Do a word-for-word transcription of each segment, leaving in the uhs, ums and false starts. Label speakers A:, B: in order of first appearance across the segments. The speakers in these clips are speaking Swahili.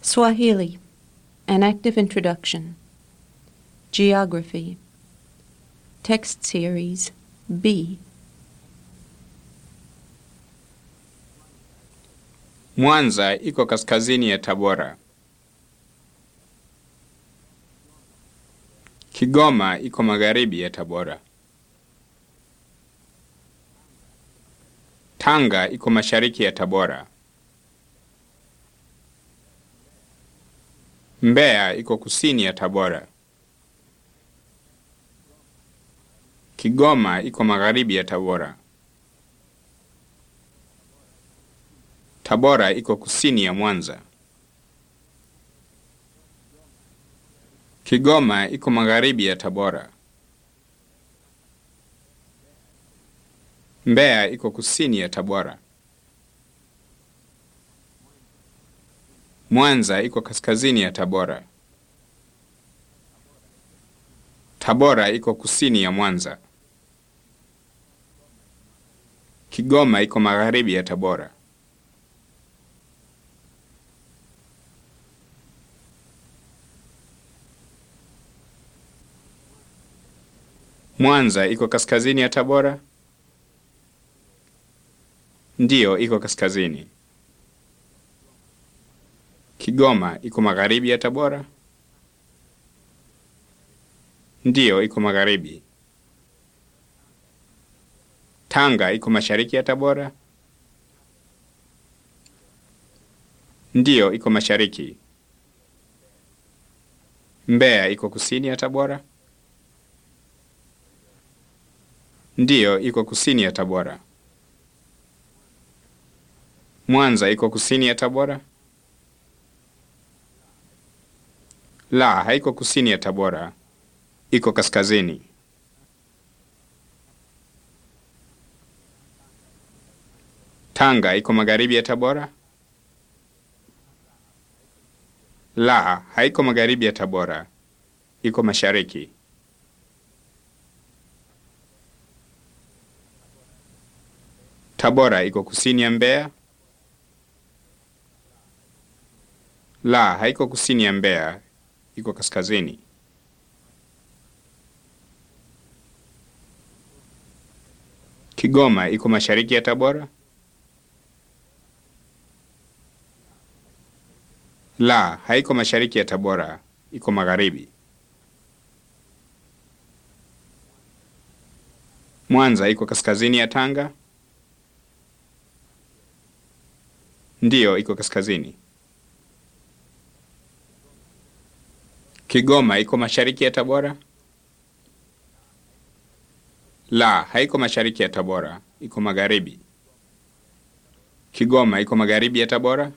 A: Swahili, an active introduction. Geography. Text series B.
B: Mwanza iko kaskazini ya Tabora. Kigoma iko magharibi ya Tabora. Tanga iko mashariki ya Tabora. Mbeya iko kusini ya Tabora. Kigoma iko magharibi ya Tabora. Tabora iko kusini ya Mwanza. Kigoma iko magharibi ya Tabora. Mbeya iko kusini ya Tabora. Mwanza iko kaskazini ya Tabora. Tabora iko kusini ya Mwanza. Kigoma iko magharibi ya Tabora. Mwanza iko kaskazini ya Tabora? Ndiyo, iko kaskazini. Kigoma iko magharibi ya Tabora? Ndiyo, iko magharibi. Tanga iko mashariki ya Tabora? Ndiyo, iko mashariki. Mbeya iko kusini ya Tabora? Ndiyo, iko kusini ya Tabora. Mwanza iko kusini ya Tabora? La, haiko kusini ya Tabora. Iko kaskazini. Tanga iko magharibi ya Tabora? La, haiko magharibi ya Tabora. Iko mashariki. Tabora iko kusini ya Mbeya? La, haiko kusini ya Mbeya. Iko kaskazini. Kigoma iko mashariki ya Tabora? La, haiko mashariki ya Tabora. Iko magharibi. Mwanza iko kaskazini ya Tanga? Ndiyo, iko kaskazini. Kigoma iko mashariki ya Tabora? La, haiko mashariki ya Tabora. Iko magharibi. Kigoma iko magharibi ya Tabora?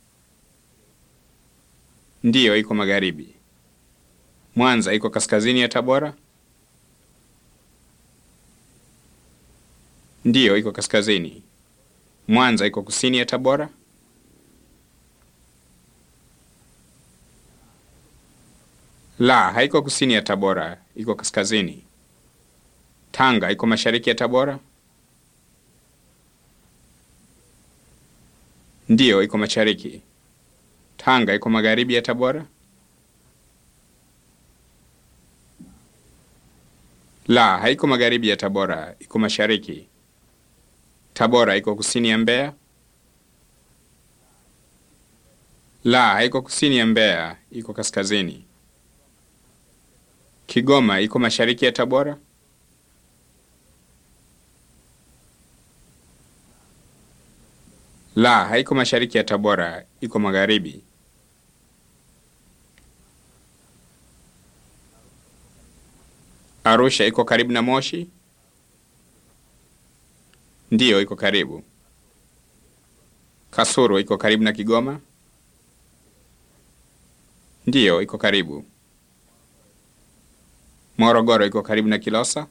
B: Ndiyo, iko magharibi. Mwanza iko kaskazini ya Tabora? Ndiyo, iko kaskazini. Mwanza iko kusini ya Tabora? La, haiko kusini ya Tabora. Iko kaskazini. Tanga iko mashariki ya Tabora? Ndiyo, iko mashariki. Tanga iko magharibi ya Tabora? La, haiko magharibi ya Tabora. Iko mashariki. Tabora iko kusini ya Mbeya? La, haiko kusini ya Mbeya. Iko kaskazini. Kigoma iko mashariki ya Tabora? La, haiko mashariki ya Tabora. Iko magharibi. Arusha iko karibu na Moshi? Ndiyo, iko karibu. Kasulu iko karibu na Kigoma? Ndiyo, iko karibu. Morogoro iko karibu na Kilosa?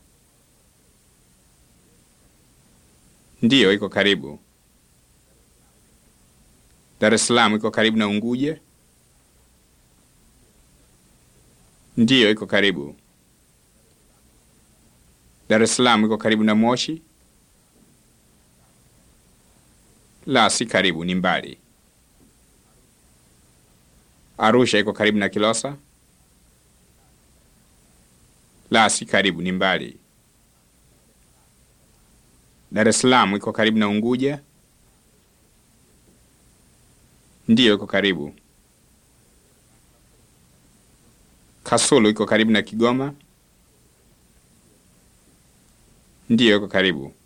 B: Ndiyo, iko karibu. Dar es Salaam iko karibu na Unguja? Ndiyo, iko karibu. Dar es Salaam iko karibu na Moshi? La, si karibu, ni mbali. Arusha iko karibu na Kilosa? La, si karibu, ni mbali. Dar es Salaam iko karibu na Unguja? Ndiyo, iko karibu. Kasulu iko karibu na Kigoma? Ndiyo, iko karibu.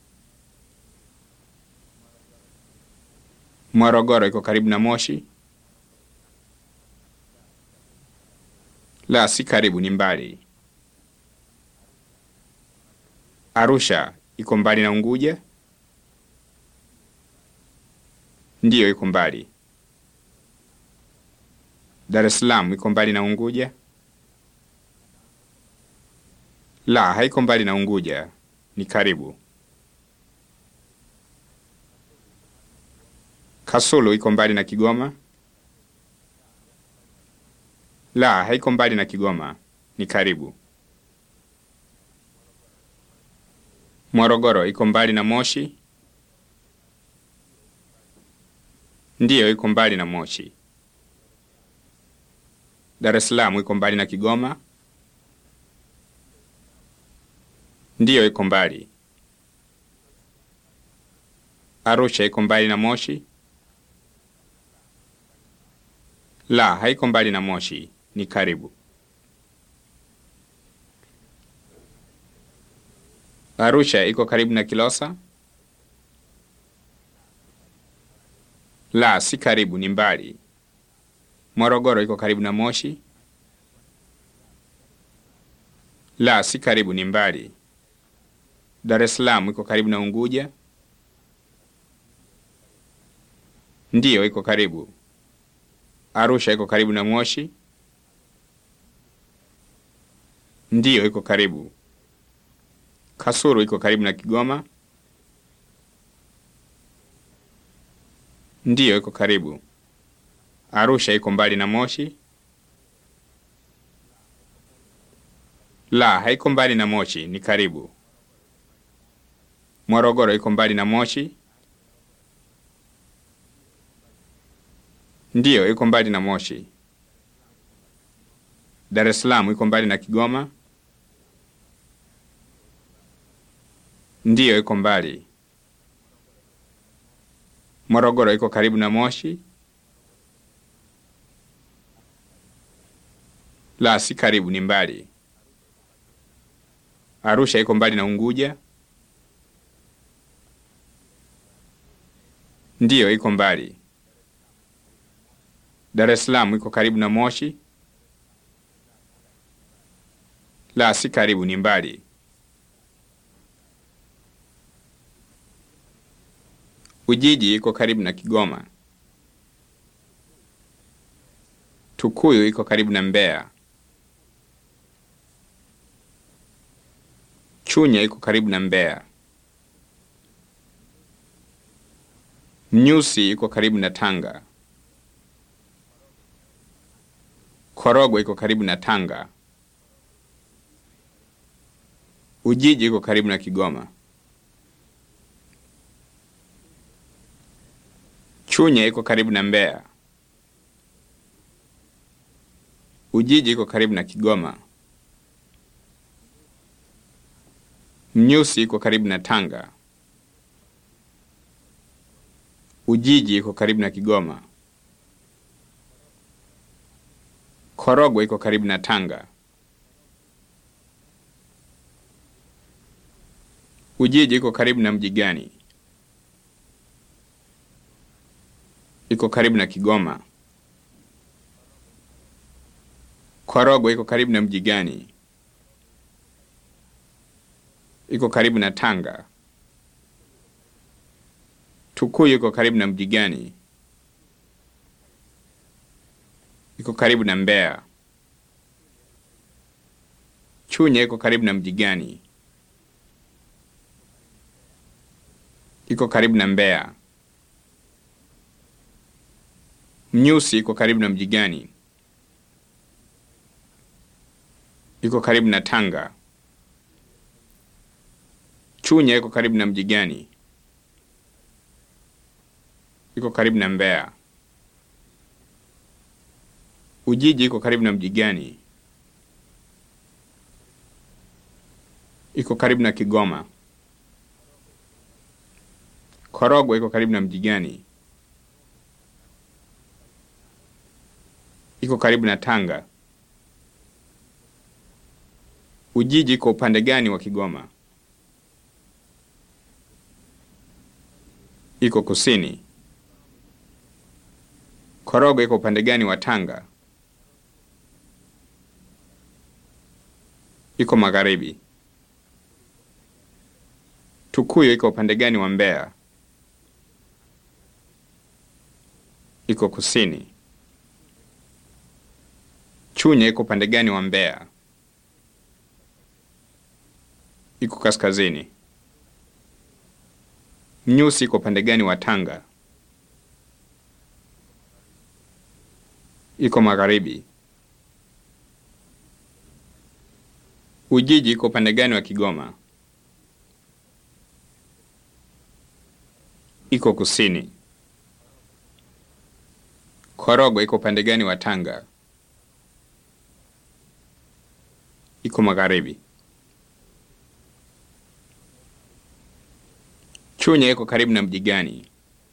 B: Morogoro iko karibu na Moshi? La, si karibu, ni mbali. Arusha iko mbali na Unguja? Ndiyo, iko mbali. Dar es Salaam iko mbali na Unguja? La, haiko mbali na Unguja, ni karibu. Kasulu iko mbali na Kigoma? La, haiko mbali na Kigoma, ni karibu. Morogoro iko mbali na Moshi? Ndiyo, iko mbali na Moshi. Dar es Salaam iko mbali na Kigoma? Ndiyo, iko mbali. Arusha iko mbali na Moshi? La, haiko mbali na Moshi, ni karibu. Arusha iko karibu na Kilosa? La, si karibu, ni mbali. Morogoro iko karibu na Moshi? La, si karibu, ni mbali. Dar es Salaam iko karibu na Unguja? Ndiyo, iko karibu. Arusha iko karibu na Moshi? Ndiyo, iko karibu. Kasulu iko karibu na Kigoma? Ndiyo, iko karibu. Arusha iko mbali na Moshi? La, haiko mbali na Moshi, ni karibu. Morogoro iko mbali na Moshi? Ndiyo, iko mbali na Moshi. Dar es Salaam iko mbali na Kigoma? Ndiyo, iko mbali. Morogoro iko karibu na Moshi? La, si karibu, ni mbali. Arusha iko mbali na Unguja? Ndiyo, iko mbali. Dar es Salaam iko karibu na Moshi? La, si karibu, ni mbali. Ujiji iko karibu na Kigoma. Tukuyu iko karibu na Mbeya. Chunya iko karibu na Mbeya. Mnyusi iko karibu na Tanga. Korogwe iko karibu na Tanga. Ujiji iko karibu na Kigoma. Chunya iko karibu na Mbeya. Ujiji iko karibu na Kigoma. Mnyusi iko karibu na Tanga. Ujiji iko karibu na Kigoma. Korogwe iko karibu na Tanga. Ujiji iko karibu na mji gani? Iko karibu na Kigoma. Korogwe iko karibu na mji gani? Iko karibu na Tanga. Tukuyu iko karibu na mji gani? Iko karibu na Mbeya. Chunya iko karibu na mji gani? Iko karibu na Mbeya. Mnyusi iko karibu na mji gani? Iko karibu na Tanga. Chunya iko karibu na mji gani? Iko karibu na Mbeya. Ujiji iko karibu na mji gani? Iko karibu na Kigoma. Korogwe iko karibu na mji gani? Iko karibu na Tanga. Ujiji iko upande gani wa Kigoma? Iko kusini. Korogwe iko upande gani wa Tanga? Iko magharibi. Tukuyu iko upande gani wa Mbeya? Iko kusini. Chunya iko upande gani wa Mbeya? Iko kaskazini. Mnyusi iko upande gani wa Tanga? Iko magharibi. Ujiji iko upande gani wa Kigoma? Iko kusini. Korogwe iko upande gani wa Tanga? Iko magharibi. Chunya iko karibu na mji gani?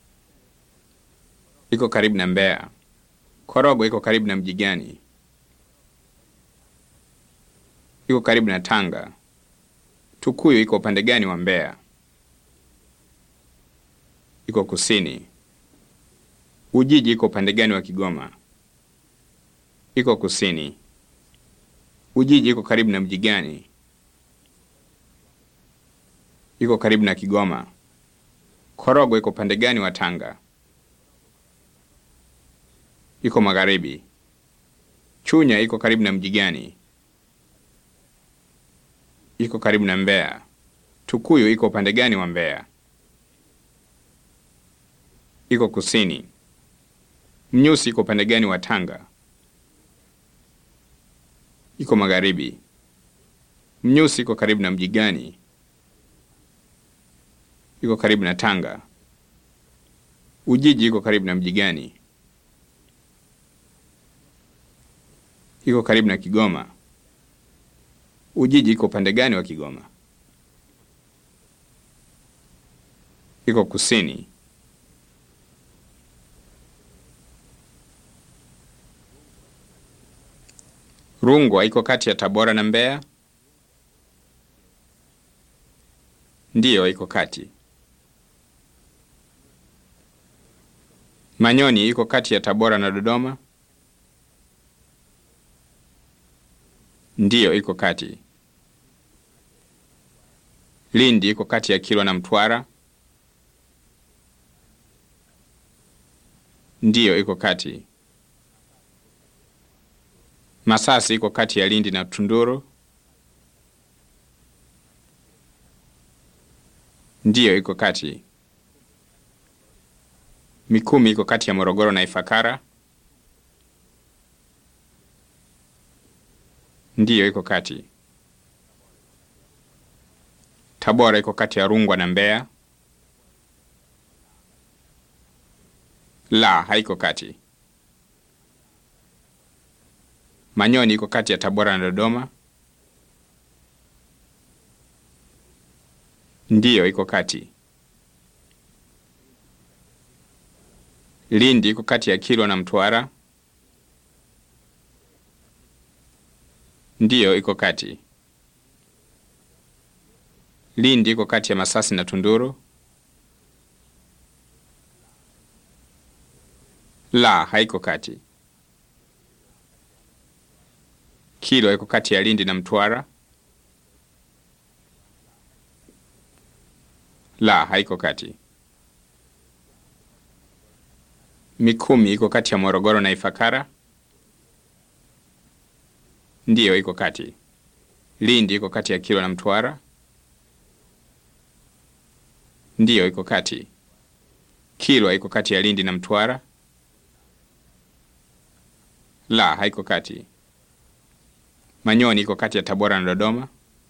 B: Iko karibu na Mbeya. Korogwe iko karibu na mji gani? Iko karibu na Tanga. Tukuyu iko upande gani wa Mbeya? Iko kusini. Ujiji iko upande gani wa Kigoma? Iko kusini. Ujiji iko karibu na mji gani? Iko karibu na Kigoma. Korogwe iko upande gani wa Tanga? Iko magharibi. Chunya iko karibu na mji gani? Iko karibu na Mbeya. Tukuyu iko upande gani wa Mbeya? Iko kusini. Mnyusi iko upande gani wa Tanga? Iko magharibi. Mnyusi iko karibu na mji gani? Iko karibu na Tanga. Ujiji iko karibu na mji gani? Iko karibu na Kigoma. Ujiji iko upande gani wa Kigoma? Iko kusini. Rungwa iko kati ya Tabora na Mbeya? Ndiyo, iko kati. Manyoni iko kati ya Tabora na Dodoma? Ndiyo, iko kati. Lindi iko kati ya Kilwa na Mtwara? Ndiyo, iko kati. Masasi iko kati ya Lindi na Tunduru? Ndiyo, iko kati. Mikumi iko kati ya Morogoro na Ifakara? Ndiyo, iko kati. Tabora iko kati ya Rungwa na Mbeya? La, haiko kati. Manyoni iko kati ya Tabora na Dodoma? Ndiyo, iko kati. Lindi iko kati ya Kilwa na Mtwara? Ndiyo, iko kati. Lindi iko kati ya Masasi na Tunduru? La, haiko kati. Kilwa iko kati ya Lindi na Mtwara? La, haiko kati. Mikumi iko kati ya Morogoro na Ifakara? Ndiyo, iko kati. Lindi iko kati ya Kilwa na Mtwara? Ndiyo, iko kati. Kilwa iko kati ya Lindi na Mtwara? La, haiko kati. Manyoni iko kati ya Tabora na Dodoma?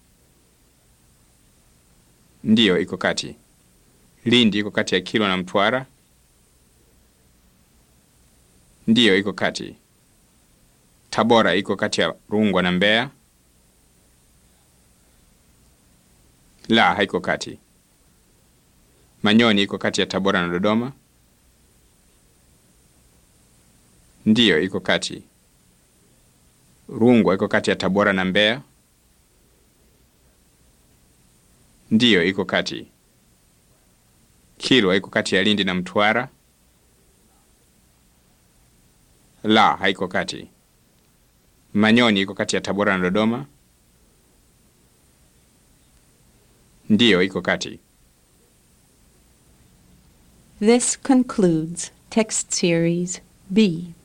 B: Ndiyo, iko kati. Lindi iko kati ya Kilwa na Mtwara? Ndiyo, iko kati. Tabora iko kati ya Rungwa na Mbeya? La, haiko kati. Manyoni iko kati ya Tabora na Dodoma? Ndiyo, iko kati. Rungwa iko kati ya Tabora na Mbeya? Ndiyo, iko kati. Kilwa iko kati ya Lindi na Mtwara? La, haiko kati. Manyoni iko kati ya Tabora na Dodoma? Ndiyo, iko kati.
A: This concludes text series B.